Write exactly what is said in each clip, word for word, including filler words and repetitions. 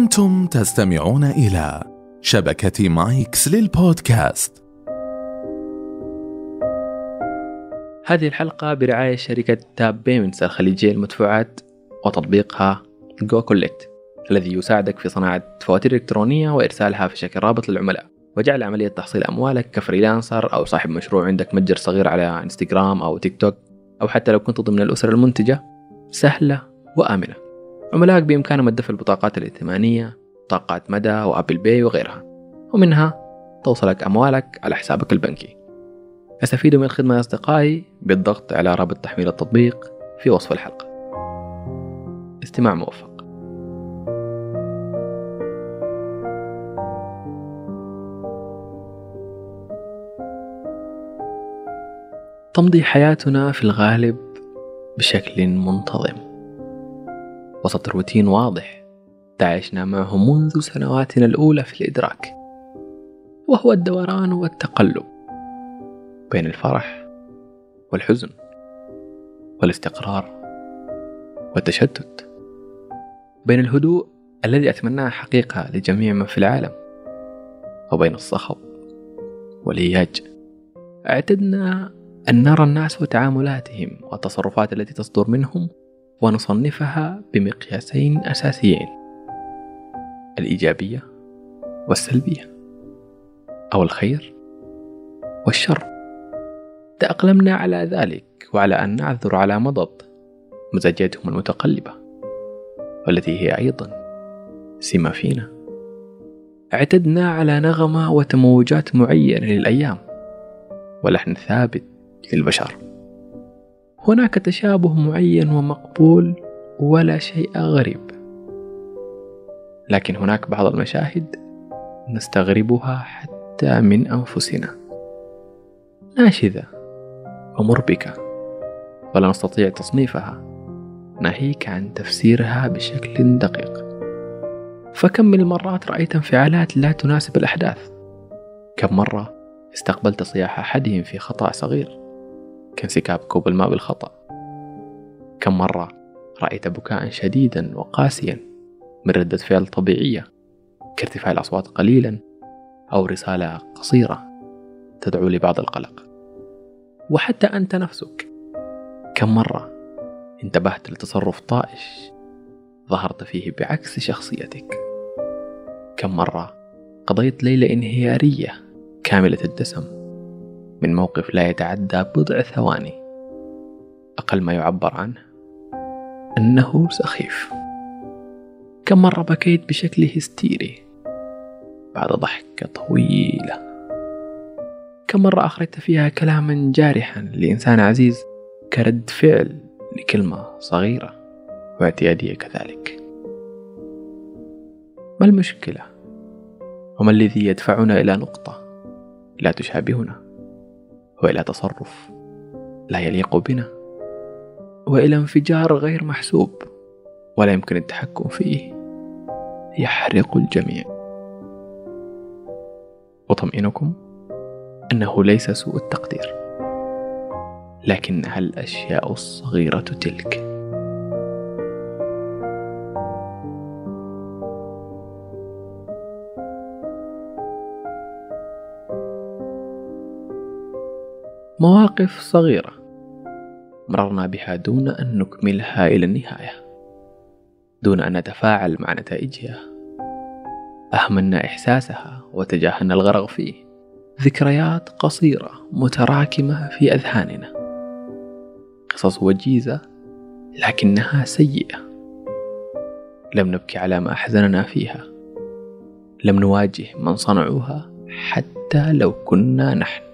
أنتم تستمعون إلى شبكة مايكس للبودكاست. هذه الحلقة برعاية شركة تاب بيمنتس الخليجية للمدفوعات وتطبيقها جو كولكت، الذي يساعدك في صناعة فواتير إلكترونية وإرسالها في شكل رابط للعملاء، وجعل عملية تحصيل أموالك كفريلانسر أو صاحب مشروع عندك متجر صغير على انستغرام أو تيك توك، أو حتى لو كنت ضمن الأسر المنتجة سهلة وآمنة. عملائك بإمكانهم الدفع البطاقات الائتمانية، بطاقات مدى وأبل باي وغيرها، ومنها توصلك أموالك على حسابك البنكي. استفيدوا من الخدمة يا أصدقائي بالضغط على رابط تحميل التطبيق في وصف الحلقة. استماع موفق. تمضي حياتنا في الغالب بشكل منتظم وسط روتين واضح تعيشنا معه منذ سنواتنا الأولى في الإدراك، وهو الدوران والتقلب بين الفرح والحزن والاستقرار والتشتت، بين الهدوء الذي أتمناه حقيقة لجميع من في العالم وبين الصخب والإياج. اعتدنا أن نرى الناس وتعاملاتهم والتصرفات التي تصدر منهم ونصنفها بمقياسين أساسيين: الإيجابية والسلبية، أو الخير والشر. تأقلمنا على ذلك وعلى أن نعثر على مضض مزاجاتهم المتقلبة، والتي هي أيضا سمة فينا. اعتدنا على نغمة وتموجات معينة للأيام ولحن ثابت للبشر. هناك تشابه معين ومقبول ولا شيء غريب، لكن هناك بعض المشاهد نستغربها حتى من أنفسنا، ناشذة ومربكة ولا نستطيع تصنيفها، ناهيك عن تفسيرها بشكل دقيق. فكم من المرات رأيت انفعالات لا تناسب الأحداث؟ كم مرة استقبلت صياح أحدهم في خطأ صغير كانسكاب كوب الماء بالخطأ؟ كم مرة رأيت بكاء شديدا وقاسيا من ردة فعل طبيعية كارتفاع الأصوات قليلا أو رسالة قصيرة تدعو لبعض القلق؟ وحتى أنت نفسك، كم مرة انتبهت لتصرف طائش ظهرت فيه بعكس شخصيتك؟ كم مرة قضيت ليلة انهيارية كاملة الدسم من موقف لا يتعدى بضع ثواني أقل ما يعبر عنه أنه سخيف؟ كم مرة بكيت بشكل هستيري بعد ضحكة طويلة؟ كم مرة أخرجت فيها كلاما جارحا لإنسان عزيز كرد فعل لكلمة صغيرة واعتيادية كذلك؟ ما المشكلة؟ وما الذي يدفعنا إلى نقطة لا تشابهنا، وإلى تصرف لا يليق بنا، وإلى انفجار غير محسوب ولا يمكن التحكم فيه يحرق الجميع؟ أطمئنكم أنه ليس سوء التقدير، لكنها الأشياء الصغيرة تلك. مواقف صغيرة مررنا بها دون أن نكملها إلى النهاية، دون أن نتفاعل مع نتائجها، أهملنا إحساسها وتجاهلنا الغرق فيه. ذكريات قصيرة متراكمة في أذهاننا، قصص وجيزة لكنها سيئة. لم نبكي على ما أحزننا فيها، لم نواجه من صنعوها حتى لو كنا نحن.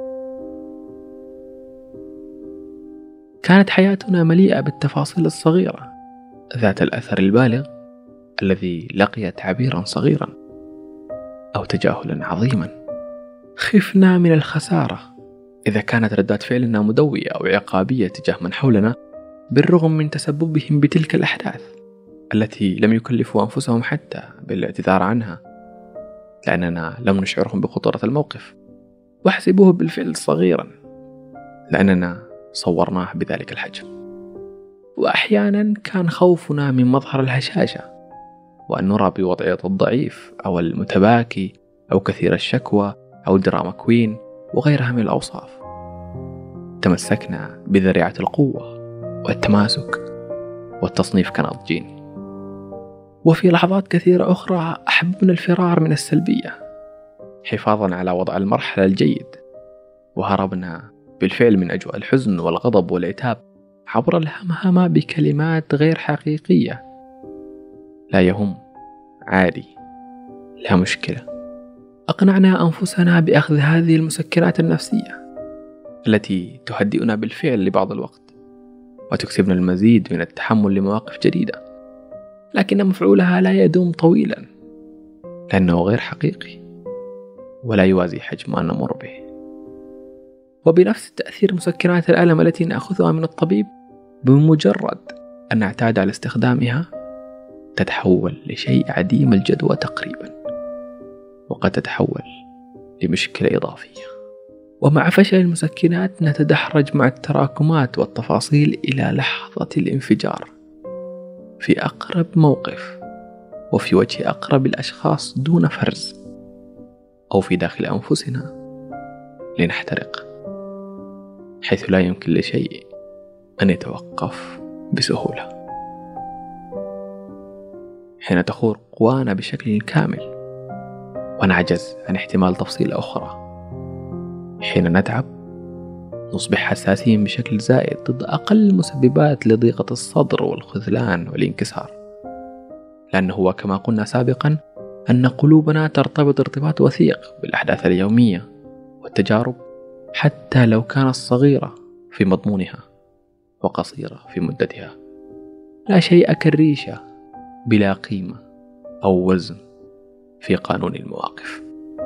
كانت حياتنا مليئة بالتفاصيل الصغيرة ذات الأثر البالغ الذي لقي تعبيرا صغيرا أو تجاهلا عظيما. خفنا من الخسارة إذا كانت ردات فعلنا مدوية أو عقابية تجاه من حولنا، بالرغم من تسببهم بتلك الأحداث التي لم يكلفوا أنفسهم حتى بالاعتذار عنها، لأننا لم نشعرهم بخطورة الموقف واحسبوه بالفعل صغيرا لأننا صورناه بذلك الحجم. وأحيانا كان خوفنا من مظهر الهشاشة وأن نرى بوضعية الضعيف أو المتباكي أو كثير الشكوى أو دراما كوين وغيرها من الأوصاف. تمسكنا بذريعة القوة والتماسك والتصنيف كناضجين. وفي لحظات كثيرة أخرى أحببنا الفرار من السلبية حفاظا على وضع المرحلة الجيد، وهربنا بالفعل من أجواء الحزن والغضب والعتاب عبر الهمهمة بكلمات غير حقيقية. لا يهم، عادي، لا مشكلة. أقنعنا أنفسنا بأخذ هذه المسكنات النفسية التي تهدئنا بالفعل لبعض الوقت وتكسبنا المزيد من التحمل لمواقف جديدة، لكن مفعولها لا يدوم طويلا لأنه غير حقيقي ولا يوازي حجم ما نمر به. وبنفس التأثير مسكنات الألم التي نأخذها من الطبيب، بمجرد أن نعتاد على استخدامها تتحول لشيء عديم الجدوى تقريبا، وقد تتحول لمشكلة إضافية. ومع فشل المسكنات نتدحرج مع التراكمات والتفاصيل إلى لحظة الانفجار في أقرب موقف وفي وجه أقرب الأشخاص دون فرز، أو في داخل أنفسنا لنحترق، حيث لا يمكن لشيء أن يتوقف بسهولة. حين تخور قوانا بشكل كامل ونعجز عن احتمال تفصيل أخرى، حين نتعب نصبح حساسين بشكل زائد ضد أقل المسببات لضيقة الصدر والخذلان والانكسار، لأنه هو كما قلنا سابقا أن قلوبنا ترتبط ارتباط وثيق بالأحداث اليومية والتجارب، حتى لو كانت صغيرة في مضمونها وقصيرة في مدتها. لا شيء كالريشة بلا قيمة أو وزن في قانون المواقف.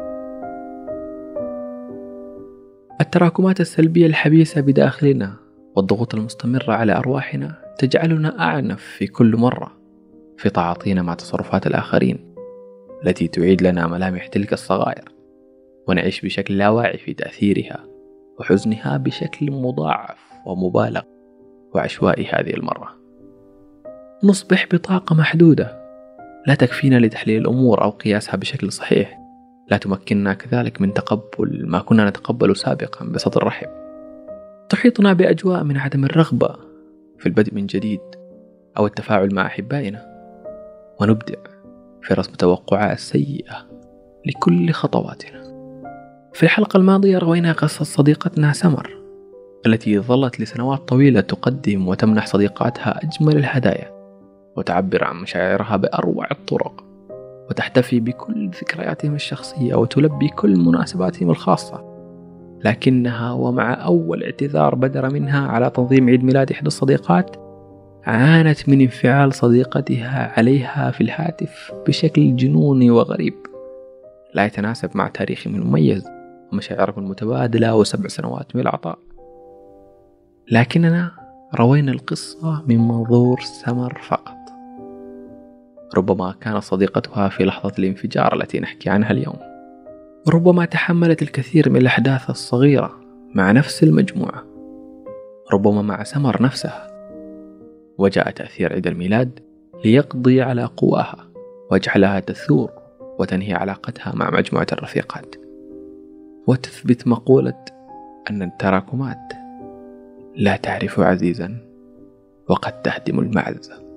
التراكمات السلبية الحبيسة بداخلنا والضغوط المستمرة على أرواحنا تجعلنا أعنف في كل مرة في تعاطينا مع تصرفات الآخرين التي تعيد لنا ملامح تلك الصغائر، ونعيش بشكل لا واعي في تأثيرها وحزنها بشكل مضاعف ومبالغ وعشوائي. هذه المرة نصبح بطاقة محدودة لا تكفينا لتحليل الأمور أو قياسها بشكل صحيح، لا تمكننا كذلك من تقبل ما كنا نتقبل سابقا بصدر رحب. تحيطنا بأجواء من عدم الرغبة في البدء من جديد أو التفاعل مع أحبائنا، ونبدع في رسم توقعات سيئة لكل خطواتنا. في الحلقة الماضية روينا قصة صديقتنا سمر التي ظلت لسنوات طويلة تقدم وتمنح صديقاتها أجمل الهدايا وتعبر عن مشاعرها بأروع الطرق، وتحتفي بكل ذكرياتهم الشخصية وتلبي كل مناسباتهم الخاصة. لكنها ومع أول اعتذار بدر منها على تنظيم عيد ميلاد إحدى الصديقات، عانت من انفعال صديقتها عليها في الهاتف بشكل جنوني وغريب لا يتناسب مع تاريخهم المميز ومشاعرهم المتبادلة وسبع سنوات من العطاء. لكننا روينا القصة من منظور سمر فقط. ربما كانت صديقتها في لحظة الانفجار التي نحكي عنها اليوم، ربما تحملت الكثير من الأحداث الصغيرة مع نفس المجموعة، ربما مع سمر نفسها، وجاء تأثير عيد الميلاد ليقضي على قواها واجعلها تثور وتنهي علاقتها مع مجموعة الرفيقات، وتثبت مقولة أن التراكمات لا تعرف عزيزا وقد تهدم المعزة.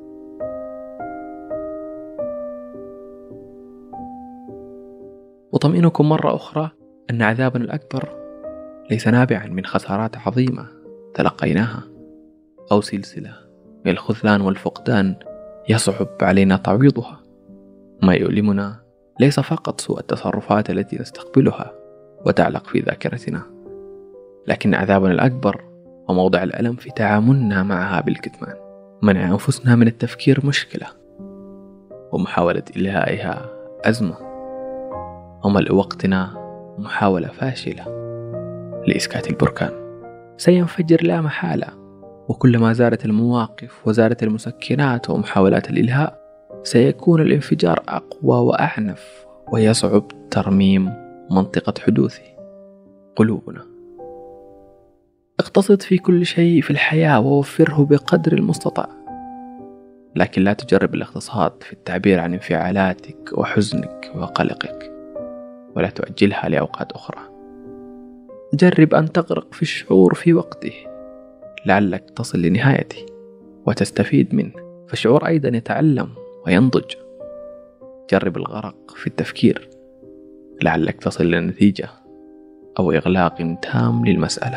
وطمئنكم مرة أخرى أن عذابنا الأكبر ليس نابعا من خسارات عظيمة تلقيناها أو سلسلة من الخذلان والفقدان يصعب علينا تعويضها. ما يؤلمنا ليس فقط سوء التصرفات التي نستقبلها وتعلق في ذاكرتنا، لكن عذابنا الأكبر وموضع الألم في تعاملنا معها بالكتمان، منع أنفسنا من التفكير مشكلة ومحاولة إلهائها أزمة، وملء وقتنا محاولة فاشلة لإسكات البركان. سينفجر لا محالة، وكلما زادت المواقف وزادت المسكنات ومحاولات الإلهاء سيكون الانفجار أقوى وأعنف، ويصعب ترميم منطقة حدوثه قلوبنا. اقتصد في كل شيء في الحياة ووفره بقدر المستطاع، لكن لا تجرب الاقتصاد في التعبير عن انفعالاتك وحزنك وقلقك، ولا تؤجلها لأوقات أخرى. جرب أن تغرق في الشعور في وقته لعلك تصل لنهايته وتستفيد منه، فالشعور أيضا يتعلم وينضج. جرب الغرق في التفكير لعلك تصل لنتيجة أو إغلاق تام للمسألة.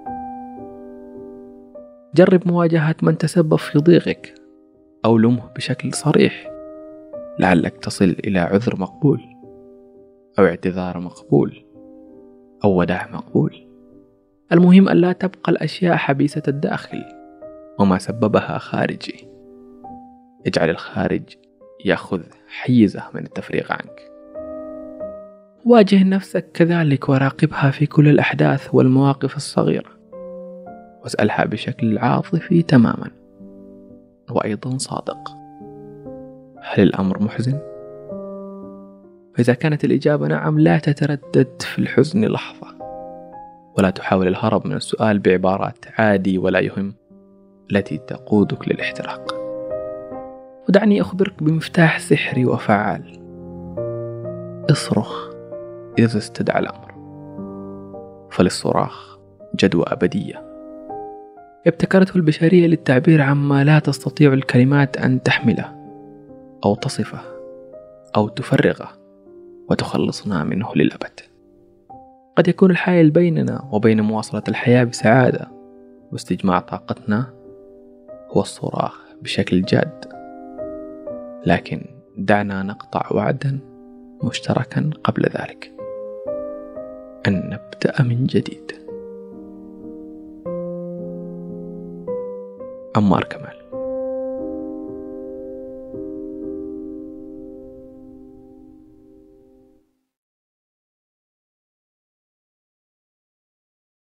جرب مواجهة من تسبب في ضيقك أو لمه بشكل صريح لعلك تصل إلى عذر مقبول أو اعتذار مقبول أو وداع مقبول. المهم أن لا تبقى الأشياء حبيسة الداخل وما سببها خارجي. اجعل الخارج يأخذ حيزه من التفريغ عنك. واجه نفسك كذلك وراقبها في كل الأحداث والمواقف الصغيرة، واسألها بشكل عاطفي تماما وأيضا صادق: هل الأمر محزن؟ فإذا كانت الإجابة نعم، لا تتردد في الحزن لحظة، ولا تحاول الهرب من السؤال بعبارات عادي ولا يهم التي تقودك للاحتراق. ودعني أخبرك بمفتاح سحري وفعال: اصرخ إذا استدعى الأمر، فللصراخ جدوى أبدية ابتكرته البشرية للتعبير عما لا تستطيع الكلمات أن تحمله أو تصفه أو تفرغه وتخلصنا منه للأبد. قد يكون الحائل بيننا وبين مواصلة الحياة بسعادة واستجماع طاقتنا هو الصراخ بشكل جاد، لكن دعنا نقطع وعدا مشتركا قبل ذلك: أن نبدأ من جديد. عمار كمال.